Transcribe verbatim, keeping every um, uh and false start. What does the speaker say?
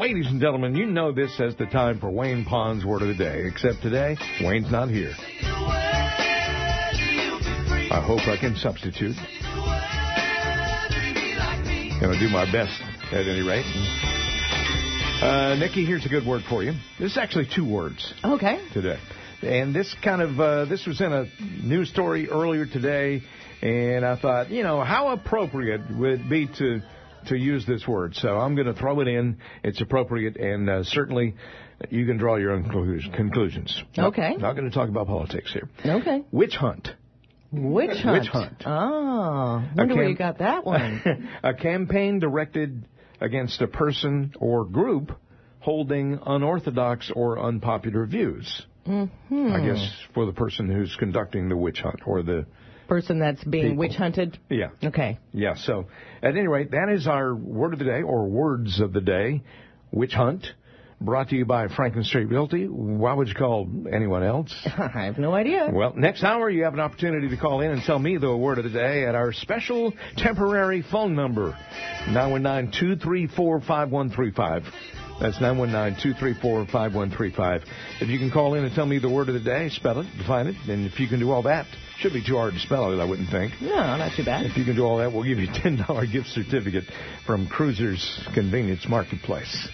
Ladies and gentlemen, you know this as the time for Wayne Pond's Word of the Day, except today, Wayne's not here. I hope I can substitute. Going to do my best, at any rate. Uh, Nikki, here's a good word for you. This is actually two words. Okay. Today. And this kind of, uh, this was in a news story earlier today, and I thought, you know, how appropriate would it be to to use this word? So I'm going to throw it in. It's appropriate, and uh, certainly you can draw your own conclusions. Okay. Not, not going to talk about politics here. Okay. Witch hunt. Witch hunt. Witch hunt. Oh, wonder where you got that one. A campaign directed against a person or group holding unorthodox or unpopular views. Mm-hmm. I guess for the person who's conducting the witch hunt or the person that's being people. witch hunted? Yeah. Okay. Yeah, so at any rate, that is our word of the day, or words of the day, witch hunt, brought to you by Franklin Street Realty. Why would you call anyone else? I have no idea. Well, next hour, you have an opportunity to call in and tell me the word of the day at our special temporary phone number, nine one nine, two three four, five one three five. That's nine one nine, two three four, five one three five. If you can call in and tell me the word of the day, spell it, define it, and if you can do all that, should be too hard to spell it, I wouldn't think. No, not too bad. If you can do all that, we'll give you a ten dollars gift certificate from Cruisers Convenience Marketplace.